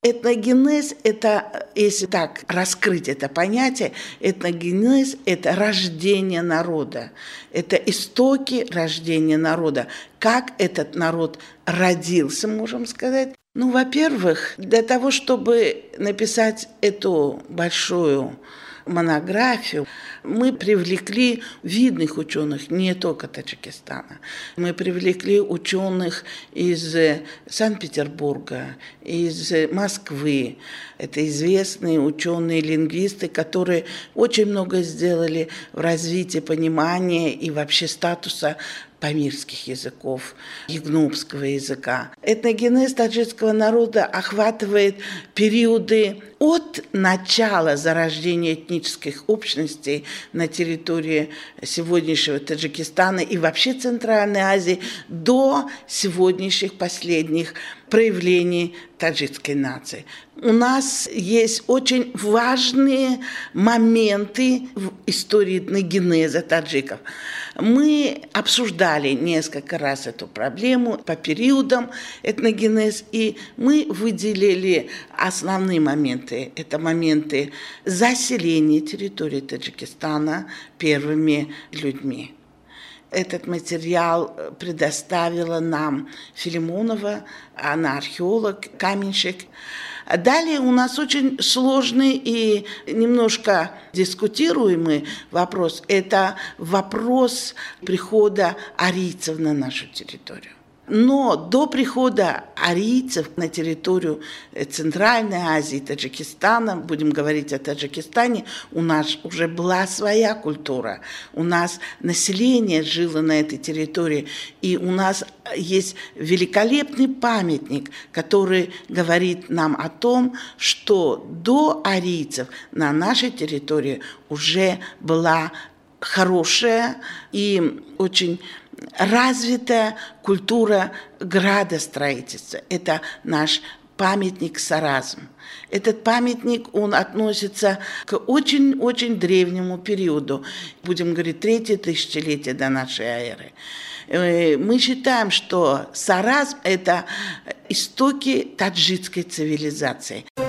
Этногенез – это, если так раскрыть это понятие, этногенез – это рождение народа, это истоки рождения народа. Как этот народ родился, можем сказать. Ну, во-первых, для того, чтобы написать эту большую монографию, мы привлекли видных ученых не только Таджикистана. Мы привлекли ученых из Санкт-Петербурга, из Москвы. Это известные ученые-лингвисты, которые очень много сделали в развитии понимания и вообще статуса памирских языков, ягнубского языка. Этногенез таджикского народа охватывает периоды от начала зарождения этнических общностей на территории сегодняшнего Таджикистана и вообще Центральной Азии до сегодняшних последних проявлений таджикской нации. У нас есть очень важные моменты в истории этногенеза таджиков. Мы обсуждали несколько раз эту проблему по периодам этногенез, и мы выделили основные моменты. Это моменты заселения территории Таджикистана первыми людьми. Этот материал предоставила нам Филимонова, она археолог, каменщик. Далее у нас очень сложный и немножко дискутируемый вопрос. Это вопрос прихода арийцев на нашу территорию. Но до прихода арийцев на территорию Центральной Азии, Таджикистана, будем говорить о Таджикистане, у нас уже была своя культура. У нас население жило на этой территории, и у нас есть великолепный памятник, который говорит нам о том, что до арийцев на нашей территории уже была хорошая и очень развитая культура градостроительства. Это наш памятник Саразм. Этот памятник, он относится к очень-очень древнему периоду. Будем говорить, 3-е тысячелетие до нашей эры. Мы считаем, что Саразм – это истоки таджикской цивилизации.